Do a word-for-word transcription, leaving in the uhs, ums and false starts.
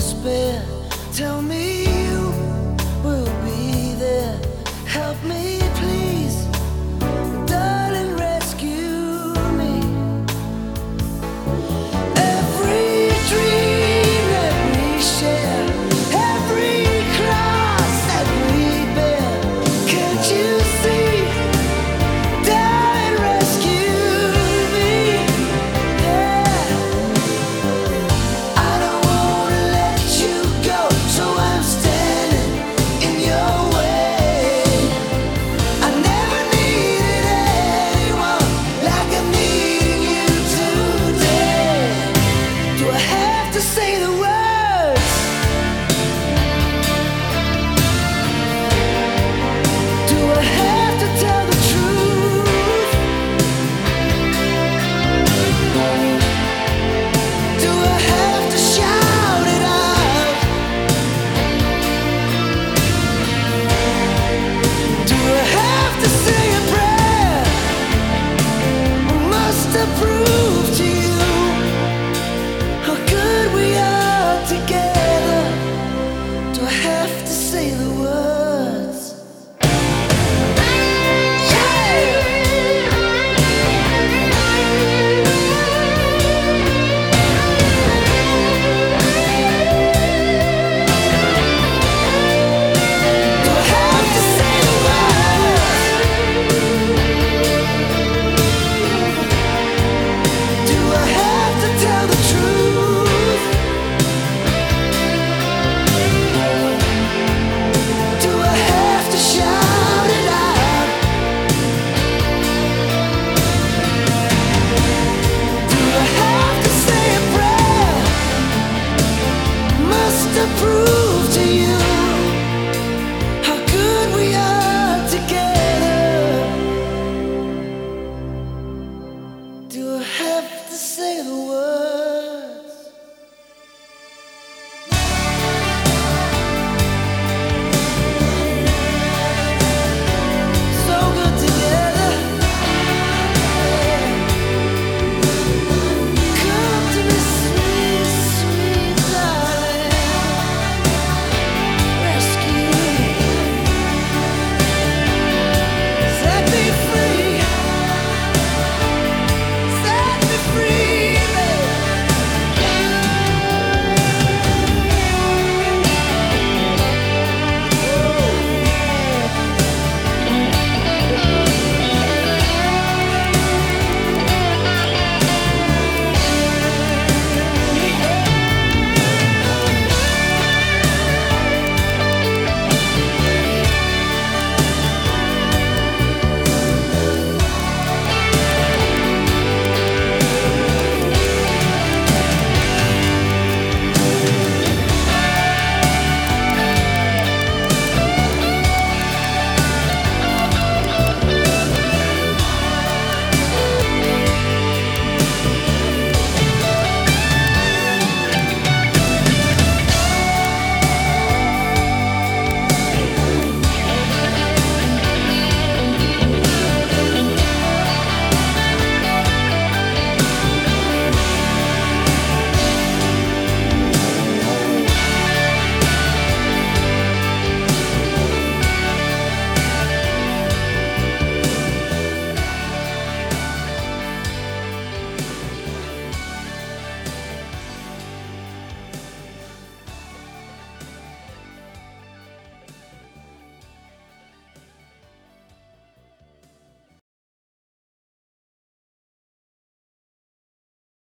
despair. Tell me you will be there. Help me, please, darling, rescue me. Every dream that we share, every cross that we bear, can't you see? Darling, rescue me. Yeah, I don't wanna let you go, so I'm standing in your way. I never needed anyone like I'm needing you today. Do I have to say the words? Do I have to tell the truth? Do I have to shout it out? Do I have to say a prayer? Must I prove to you how good we are together? Do I have to say the words? Do I have to say the words? Do I have to tell the truth? Do I have to shout it out? Do I have to say a prayer? Must I prove